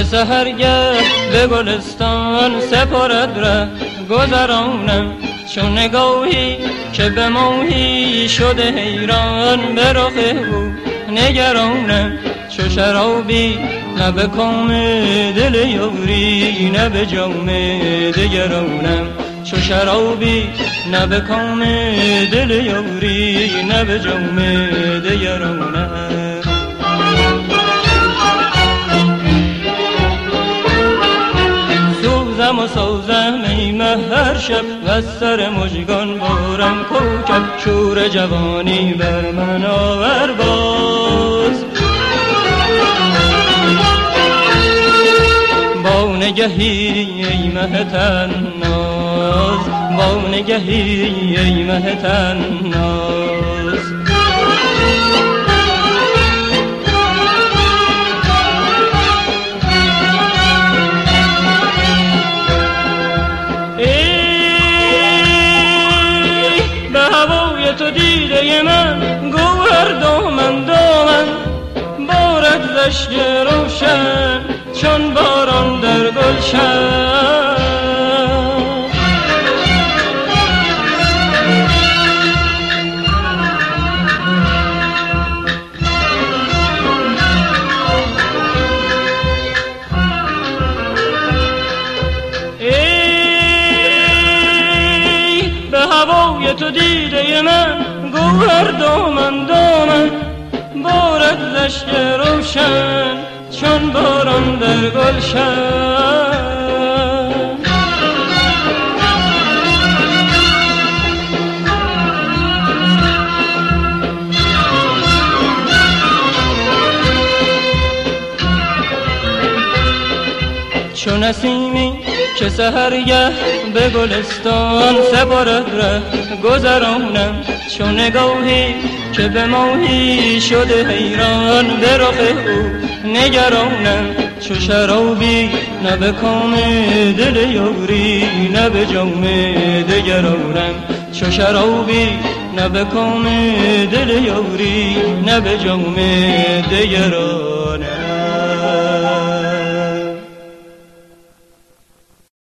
سحرگه به گلستان سپارد ره گذرانم، چون نگاهی که به ماهی شده حیران به رخ او نگرانم. چو شرابی نه به کام دل یاری نه به جام دگرانم، چو شرابی نه به کام دل یاری نه به جام دگرانم. سوزم و سوزم ایمه هر شب و از سر مژگان بارم کوکب، شور جوانی بر من آور باز. با نگهی ای مه تناز، با نگهی ای مه تناز. ای به هوای تو دیده من گوهر دامن دامن بارد زشک روشن چون باران در گلشن. ای به هوای تو دیده من گوهر دامن دامن بارد زشک روشن چون باران در گلشن. چون نسیمی که سحرگه به گلستان سپارد ره گذرانم، چون نگاهی که به ماهی شده حیران به رخ او نگرانم. چو شرابی نه به کام دل یاری نه به جام دگرانم، چو شرابی نه به کام دل یاری نه به جام دگرانم.